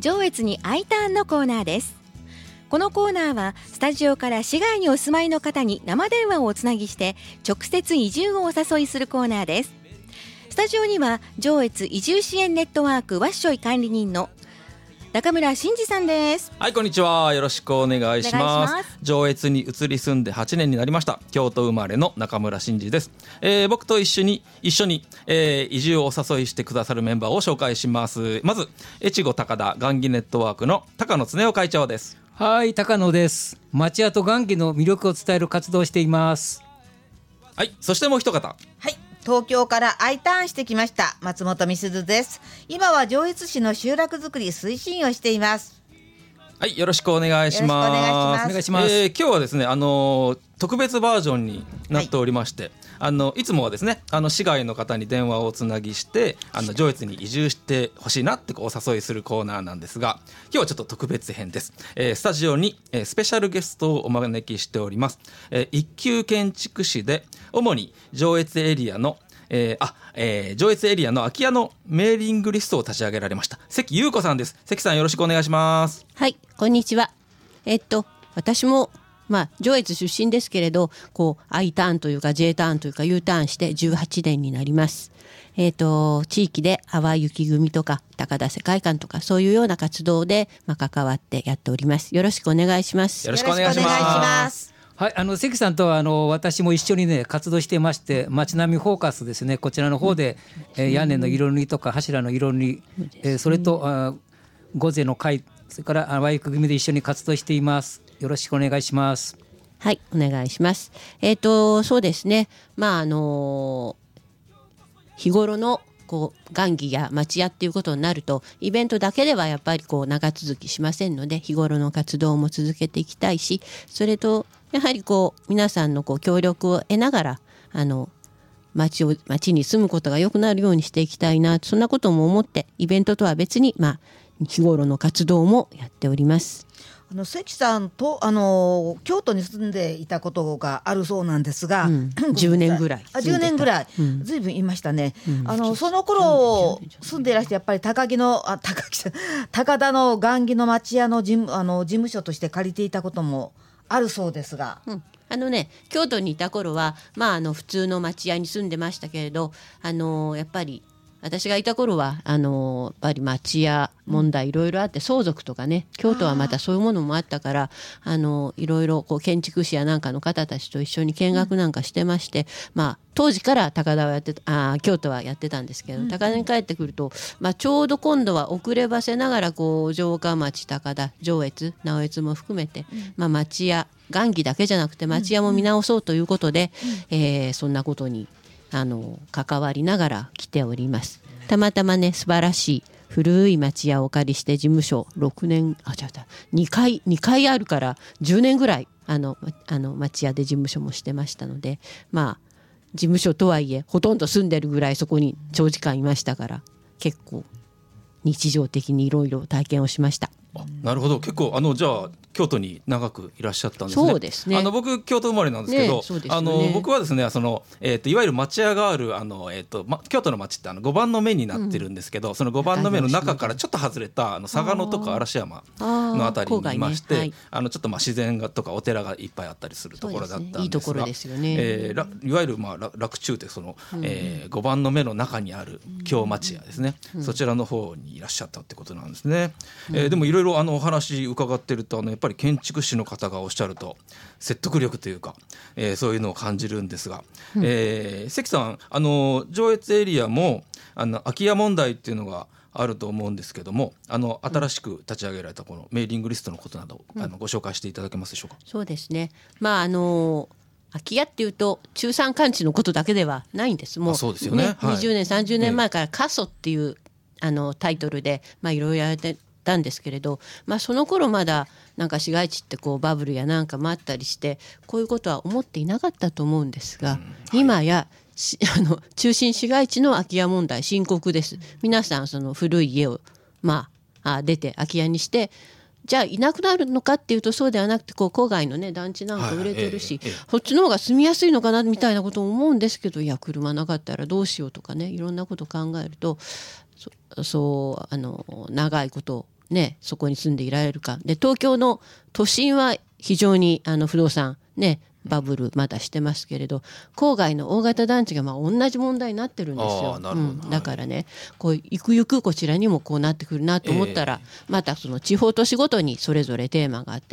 上越に I ターンのコーナーです。このコーナーはスタジオから市外にお住まいの方に生電話をおつなぎして直接移住をお誘いするコーナーです。スタジオには上越移住支援ネットワークワッショイ管理人の中村真嗣さんです。 はい、こんにちは。よろしくお願いします。上越に移り住んで8年になりました京都生まれの中村真嗣です。僕と一緒に、移住をお誘いしてくださるメンバーを紹介します。まず越後高田雁木ネットワークの高野恒夫会長です。 はい、高野です。町屋と雁木の魅力を伝える活動をしています。 はい、そしてもう一方。 はい、東京から I ターンしてきました松本美鈴です。今は上越市の集落づくり推進をしています。 はい、よろしくお願いします。 お願いします。 今日はですね、特別バージョンになっておりまして、いつもはですね、市外の方に電話をつなぎして上越に移住してほしいなってお誘いするコーナーなんですが、今日はちょっと特別編です。スタジオにスペシャルゲストをお招きしております。一級建築士で主に上越エリアの上越エリアの空き家のメーリングリストを立ち上げられました関優子さんです。関さん、よろしくお願いします。 はい、こんにちは。私も上越出身ですけれど、I ターンというか J ターンというか U ターンして18年になります。地域で淡雪組とか高田世界観とかそういうような活動で関わってやっております。よろしくお願いします。 よろしくお願いします。 はい、関さんとは私も一緒にね活動していまして、街並みフォーカスですね、こちらの方で、屋根の色塗りとか柱の色塗り、それと御瀬の会、それから淡雪組で一緒に活動しています。よろしくお願いします。 はい、お願いします。そうですね、日頃の雁木や町屋っていうことになるとイベントだけではやっぱり長続きしませんので、日頃の活動も続けていきたいし、それとやはり皆さんの協力を得ながら町に住むことが良くなるようにしていきたいな、そんなことも思ってイベントとは別に日頃の活動もやっております。 関さんと京都に住んでいたことがあるそうなんですが、 10年ぐらい 10年ぐらい、ずいぶんいましたね。その頃住んでいらしてやっぱり高田の雁木の町屋の事務所として借りていたこともあるそうですが、 京都にいた頃は普通の町屋に住んでましたけれど、やっぱり私がいた頃はやっぱり町屋問題いろいろあって、相続とかね、京都はまたそういうものもあったから、いろいろ建築士やなんかの方たちと一緒に見学なんかしてまして、当時から京都はやってたんですけど、高田に帰ってくると、ちょうど今度は遅ればせながら城下町、高田、上越、直越も含めて、町屋雁木だけじゃなくて町屋も見直そうということで、そんなことに関わりながら来ております。たまたまね、素晴らしい古い町屋をお借りして事務所2階あるから10年ぐらい町屋で事務所もしてましたので、事務所とはいえほとんど住んでるぐらいそこに長時間いましたから、結構日常的にいろいろ体験をしました。 なるほど。結構じゃあ京都に長くいらっしゃったんですね。 そうですね。 僕京都生まれなんですけど、僕はですねいわゆる町屋がある京都の町って5番の目になってるんですけど、その5番の目の中からちょっと外れた嵯峨野とか嵐山のあたりにいまして、ちょっと自然がとかお寺がいっぱいあったりするところだったんですが、 いいところですよね。 いわゆる洛中って5番の目の中にある京町屋ですね、そちらの方にいらっしゃったってことなんですね。でもいろいろお話伺ってるとやっぱり建築士の方がおっしゃると説得力というか、そういうのを感じるんですが、関さん上越エリアも空き家問題っていうのがあると思うんですけども、新しく立ち上げられたこのメーリングリストのことなどご紹介していただけますでしょうか。 そうですね、空き家っていうと中山間地のことだけではないんです。もうそうですよね、 20年30年前から過疎っていうタイトルでいろいろやられてたんですけれど、その頃まだなんか市街地ってバブルやなんかもあったりしてこういうことは思っていなかったと思うんですが、今や中心市街地の空き家問題深刻です。皆さんその古い家を出て空き家にして、じゃあいなくなるのかっていうとそうではなくて、郊外のね団地なんか売れてるし、そっちの方が住みやすいのかなみたいなことを思うんですけど、いや車なかったらどうしようとかね、いろんなことを考えるとそう長いことね、そこに住んでいられるかで、東京の都心は非常に不動産ねバブルまだしてますけれど、郊外の大型団地が同じ問題になってるんですよ。だからね、こうゆくゆくこちらにもこうなってくるなと思ったら、またその地方都市ごとにそれぞれテーマがあって、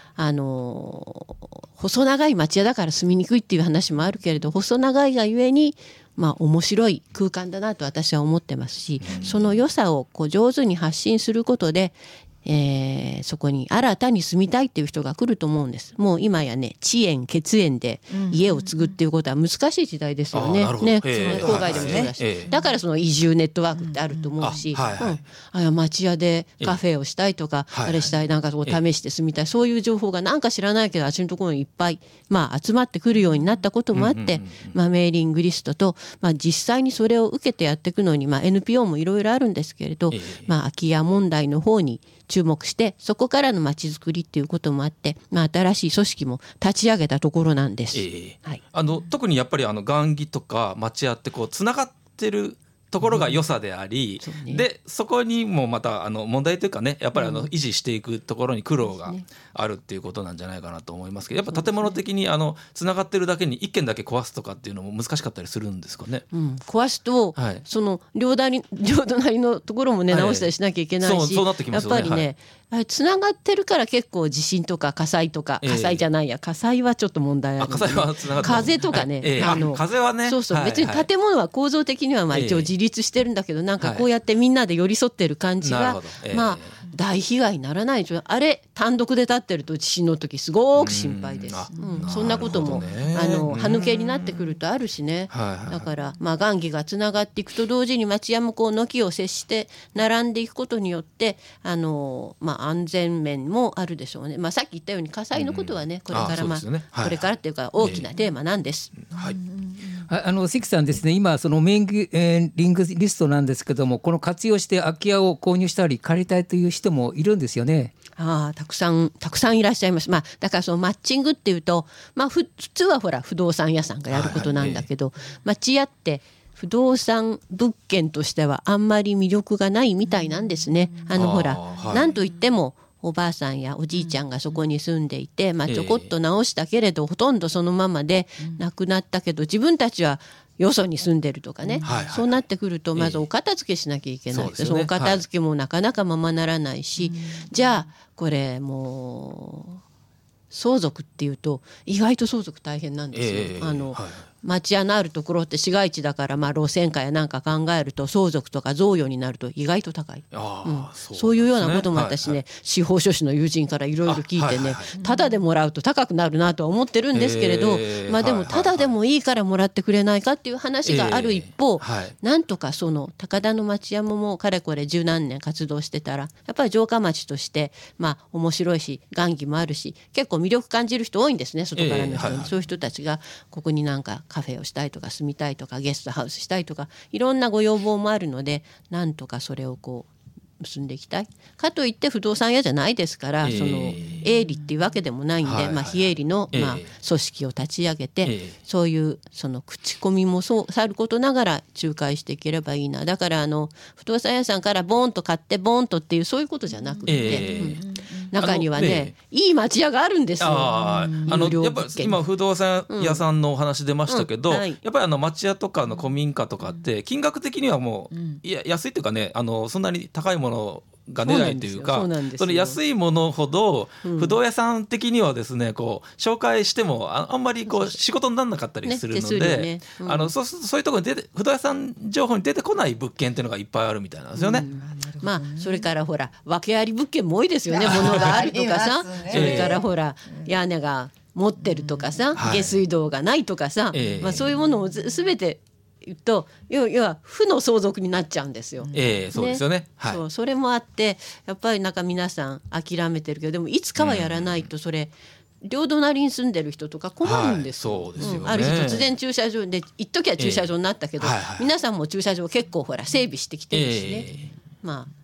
細長い町屋だから住みにくいっていう話もあるけれど、細長いがゆえに面白い空間だなと私は思ってますし、その良さをこう上手に発信することで、そこに新たに住みたいっていう人が来ると思うんです。もう今やね、地縁血縁で家を継ぐっていうことは難しい時代ですよね。郊外でもそうだし、だからその移住ネットワークってあると思うし、町屋でカフェをしたいとか、あれしたい、なんかこう試して住みたい、そういう情報がなんか知らないけどあっちのところにいっぱい集まってくるようになったこともあって、メーリングリストと、実際にそれを受けてやっていくのに、NPO もいろいろあるんですけれど、空き家問題の方に注目して、そこからのまちづくりっていうこともあって、新しい組織も立ち上げたところなんです。 特にやっぱり雁木とか町屋ってこうつながってるところが良さであり、でそこにもまた問題というかね、やっぱり維持していくところに苦労があるっていうことなんじゃないかなと思いますけど、やっぱ建物的につながってるだけに一軒だけ壊すとかっていうのも難しかったりするんですかね。 壊すと、その両隣のところもね直したりしなきゃいけないし、やっぱりね、つながってるから結構地震とか火災とか、火災じゃないや、火災はちょっと問題ある、 火災はつながってます。 風とかね、 風はね、 別に建物は構造的には一応自立してるんだけど、なんかこうやってみんなで寄り添ってる感じが、大被害にならないでしょ。あれ単独で立ってると地震の時すごく心配です。そんなことも歯抜けになってくるとあるしね。だから雁木がつながっていくと同時に町屋もこう軒を接して並んでいくことによって安全面もあるでしょうね。さっき言ったように火災のことはね、これからこれからっていうか大きなテーマなんです。 関さんですね、今そのメインリングリストなんですけども、この活用して空き家を購入したり借りたいという人もいるんですよね。 たくさんいらっしゃいます。だからそのマッチングっていうと、普通はほら不動産屋さんがやることなんだけど、町屋って不動産物件としてはあんまり魅力がないみたいなんですね。ほら、なんといってもおばあさんやおじいちゃんがそこに住んでいて、ちょこっと直したけれど、ほとんどそのままで亡くなったけど、自分たちはよそに住んでるとかね、そうなってくるとまずお片付けしなきゃいけない。そのお片付けもなかなかままならないし、じゃあこれもう相続っていうと意外と相続大変なんですよ。町屋のあるところって市街地だから、路線価やなんか考えると相続とか贈与になると意外と高い。そういうようなことも私ね、司法書士の友人からいろいろ聞いてね、ただでもらうと高くなるなとは思ってるんですけれど、でもただでもいいからもらってくれないかっていう話がある一方、なんとかその高田の町屋もかれこれ十何年活動してたら、やっぱり城下町として面白いし雁木もあるし、結構魅力感じる人多いんですね、外からの人に。そういう人たちがここになんかカフェをしたいとか住みたいとかゲストハウスしたいとかいろんなご要望もあるので、なんとかそれをこう結んでいきたい。かといって不動産屋じゃないですから、その営利っていうわけでもないんで、非営利の組織を立ち上げて、そういうその口コミもさることながら仲介していければいいな。だから不動産屋さんからボーンと買ってボーンとっていうそういうことじゃなくて、中にはねいい町屋があるんですよ。やっぱ今不動産屋さんのお話出ましたけど、やっぱり町屋とかの古民家とかって金額的にはもう、安いっていうかね、そんなに高いものが出ないというか、その安いものほど不動屋さん的にはですね、こう紹介してもあんまりこう仕事にならなかったりするので、そういうところに不動屋さん情報に出てこない物件っていうのがいっぱいあるみたいなんですよね。 それからほら訳あり物件も多いですよね。物があるとかさ、それからほら屋根が持ってるとかさ、下水道がないとかさ、そういうものを全てと要は負の相続になっちゃうんですよ。 そうですよね。 それもあってやっぱりなんか皆さん諦めてるけど、でもいつかはやらないとそれ両隣に住んでる人とか困るんですよ。ある日突然駐車場で一時は駐車場になったけど、皆さんも駐車場結構ほら整備してきてるしね。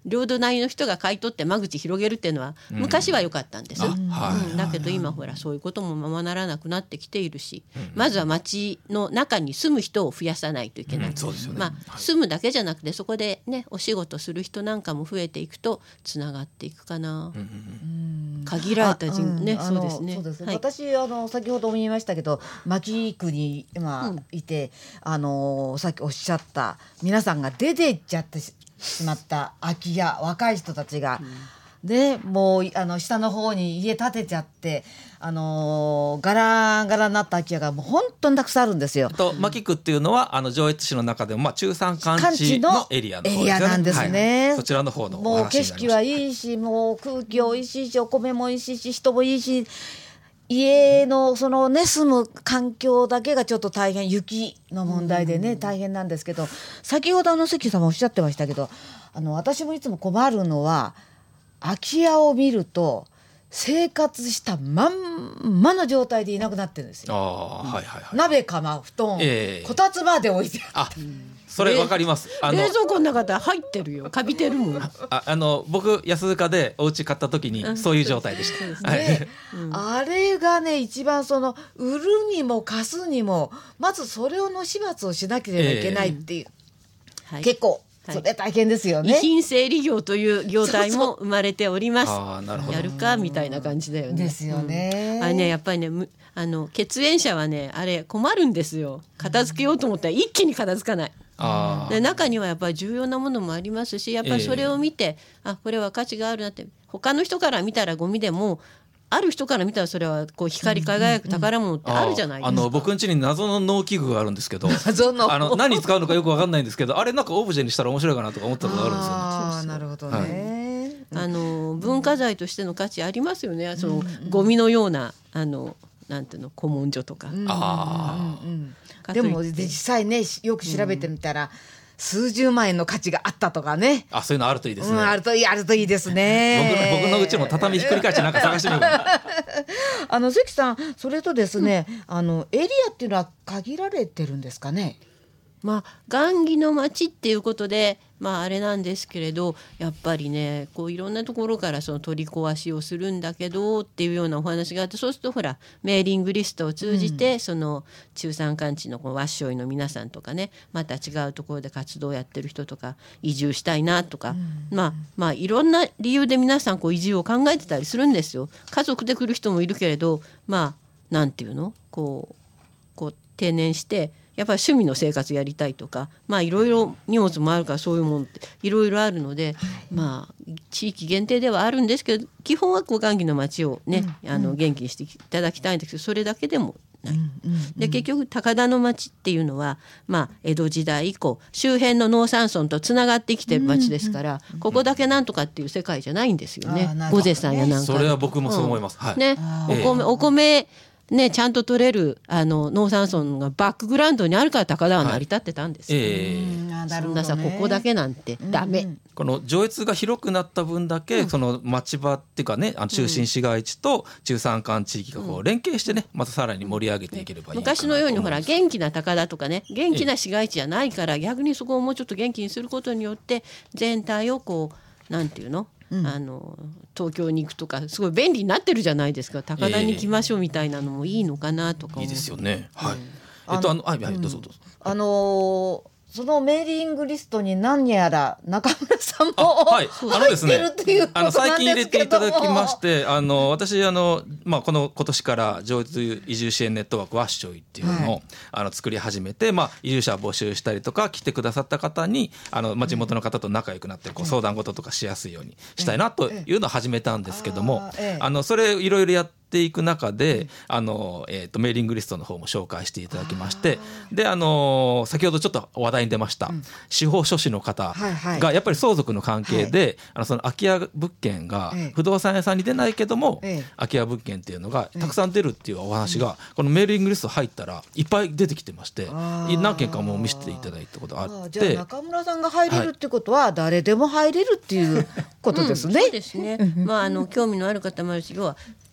領土内の人が買い取って間口広げるっていうのは昔は良かったんです、だけど今ほらそういうこともままならなくなってきているし、まずは町の中に住む人を増やさないといけない、住むだけじゃなくてそこでねお仕事する人なんかも増えていくとつながっていくかな、限られた人ね、そうですね。 私先ほども言いましたけど牧区に今いて、さっきおっしゃった皆さんが出て行っちゃってしまった空き家、若い人たちが、でもう下の方に家建てちゃってガラガラになった空き家がもう本当にたくさんあるんですよ。 牧区っていうのは上越市の中でも中山間地のエリアの方ですよね。 なんですね、 そちらの方のお話になりました。 もう景色はいいし、もう空気おいしいし、お米もおいしいし、人もいいし、家のそのね住む環境だけがちょっと大変、雪の問題でね大変なんですけど、先ほど関さんもおっしゃってましたけど、私もいつも困るのは空き家を見ると生活したまんまの状態でいなくなってるんですよ。鍋釜布団、こたつまで置いてあって、 それわかります。 冷蔵庫の中で入ってるよ、カビてるもん。 僕安塚でお家買った時にそういう状態でした、 あれがね一番売るにも貸すにもまずそれをの始末をしなければいけないっていう、結構それ大変ですよね。 遺品整理業という業態も生まれております。やるかみたいな感じだよね。 ですよね。 あれねやっぱりね血縁者はねあれ困るんですよ。片付けようと思ったら一気に片付かない。で中にはやっぱり重要なものもありますし、やっぱりそれを見て、これは価値があるなって、他の人から見たらゴミでもある人から見たらそれはこう光り輝く宝物ってあるじゃないですか。 僕ん家に謎の農機具があるんですけど何に使うのかよく分かんないんですけど、あれなんかオブジェにしたら面白いかなとか思ったことがあるんですよね。 なるほどね、 文化財としての価値ありますよね。ゴミのようななんていうの古文書とか、 でも実際ねよく調べてみたら、数十万円の価値があったとかね。 そういうのあるといいですね。 あるといいですね。 僕のうちも畳ひっくり返してなんか探してみようかな。 関さん、それとですね、エリアっていうのは限られてるんですかね。 雁木の町っていうことであれなんですけれど、やっぱりねこういろんなところから取り壊しをするんだけどっていうようなお話があって、そうするとほらメーリングリストを通じて、中山間地のこのわっしょいの皆さんとかね、また違うところで活動をやってる人とか移住したいなとか、いろんな理由で皆さん移住を考えてたりするんですよ。家族で来る人もいるけれど、なんていうのこう定年してやっぱり趣味の生活やりたいとか、いろいろ荷物もあるからそういうものっていろいろあるので、地域限定ではあるんですけど、基本は雁木の町をね、元気にしていただきたいんですけど、それだけでもない。で結局高田の町っていうのは、江戸時代以降周辺の農山村とつながってきてる町ですから、ここだけなんとかっていう世界じゃないんですよね。御瀬さんやなんかそれは僕もそう思います。 お米ね、ちゃんと取れる農山村がバックグラウンドにあるから高田は成り立ってたんですよ。そんなさここだけなんてダメ。 この上越が広くなった分だけ、その町場っていうかね、中心市街地と中山間地域が連携してね、またさらに盛り上げていければいいかなと。 昔のようにほら元気な高田とかね、元気な市街地じゃないから、逆にそこをもうちょっと元気にすることによって全体をなんていうの、東京に行くとかすごい便利になってるじゃないですか。高田に行きましょうみたいなのもいいのかなとか思う。 いいですよね。どうぞ。 そのメーリングリストに何やら中村さんも入ってるっていうことなんですけども、 最近入れていただきまして、私今年から上越移住支援ネットワークワッショイっていうのを、作り始めて、移住者を募集したりとか来てくださった方に地元の方と仲良くなって相談事とかしやすいようにしたいなというのを始めたんですけども、それいろいろやっていく中でメーリングリストの方も紹介していただきまして、で先ほどちょっと話題に出ました、司法書士の方がやっぱり相続の関係で、その空き家物件が不動産屋さんに出ないけども、空き家物件っていうのがたくさん出るっていうお話が、このメーリングリスト入ったらいっぱい出てきてまして、何件かもう見せていただいたことがあって、 じゃあ中村さんが入れるってことは、誰でも入れるっていうことですね。 そうですね。興味のある方もあるし、要は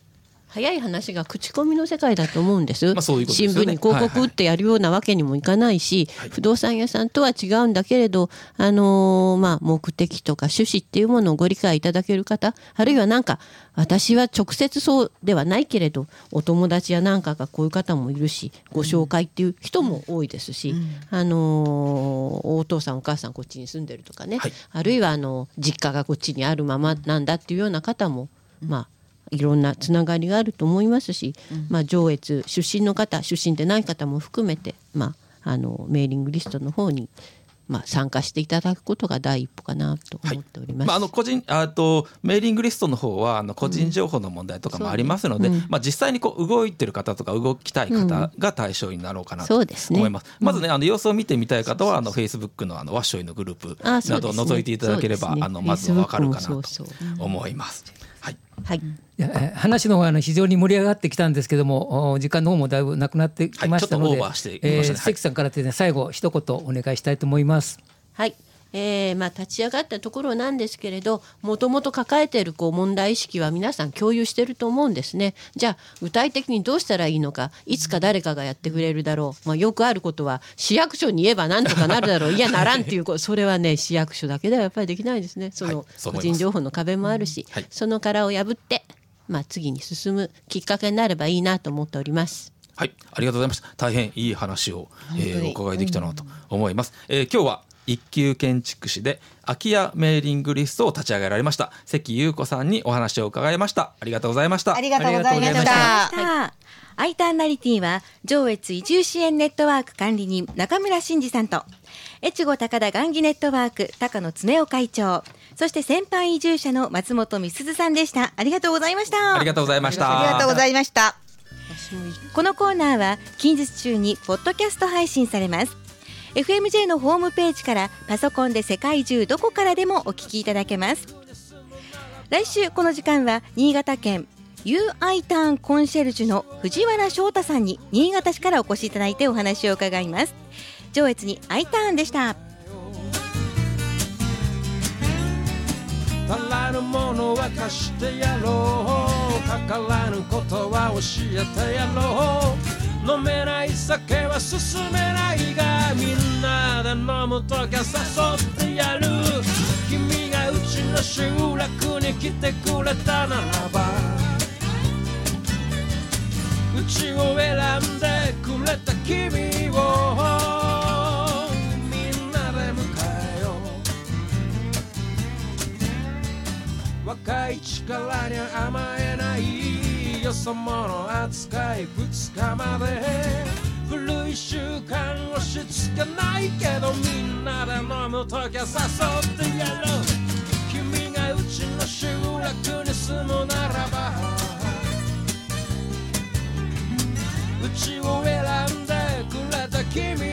早い話が口コミの世界だと思うんです。 そういうことですよね。 新聞に広告打ってやるようなわけにもいかないし、不動産屋さんとは違うんだけれど、目的とか趣旨っていうものをご理解いただける方、あるいはなんか私は直接そうではないけれどお友達やなんかがこういう方もいるし、ご紹介っていう人も多いですし、お父さんお母さんこっちに住んでるとかね、あるいは実家がこっちにあるままなんだっていうような方もいろんなつながりがあると思いますし、上越出身の方、出身でない方も含めて、メーリングリストの方に参加していただくことが第一歩かなと思っております。 メーリングリストの方は個人情報の問題とかもありますので、実際に動いてる方とか動きたい方が対象になろうかなと思います。まずね、様子を見てみたい方はFacebook のワッショイのグループなどを覗いていただければ、まずは分かるかなと思います。 話の方は非常に盛り上がってきたんですけども、時間の方もだいぶなくなってきましたので、関さんからですね、最後一言お願いしたいと思います。 はい、立ち上がったところなんですけれど、もともと抱えている問題意識は皆さん共有していると思うんですね。じゃあ具体的にどうしたらいいのか、いつか誰かがやってくれるだろう、よくあることは市役所に言えばなんとかなるだろういやならんっていうそれはね、市役所だけではやっぱりできないですね。個人情報の壁もあるし、その殻を破って次に進むきっかけになればいいなと思っております。 はい、ありがとうございました。大変いい話を、お伺いできたなと思います。今日は一級建築士で空き家メーリングリストを立ち上げられました関優子さんにお話を伺いました。ありがとうございました。 ありがとうございました。 アイターナリティは上越移住支援ネットワーク管理人中村真二さんと、越後高田雁木ネットワーク高野恒夫会長、そして先輩移住者の松本美鈴さんでした。ありがとうございました。 ありがとうございました。 ありがとうございました。 このコーナーは近日中にポッドキャスト配信されます。FMJ のホームページからパソコンで世界中どこからでもお聞きいただけます。来週この時間は新潟県 UI ターンコンシェルジュの藤原翔太さんに新潟市からお越しいただいてお話を伺います。上越に I ターンでした。 足らぬものは貸してやろう、かからぬことは教えてやろう、飲めない酒は進めないが、みんなで飲むときは誘ってやる。君がうちの集落に来てくれたならば、うちを選んでくれた君をみんなで迎えよう。若い力に甘えないよそ者扱い2日まで、古い習慣押し付けないけど、みんなで飲むときは誘ってやろう。君がうちの集落に住むならば、うちを選んでくれた君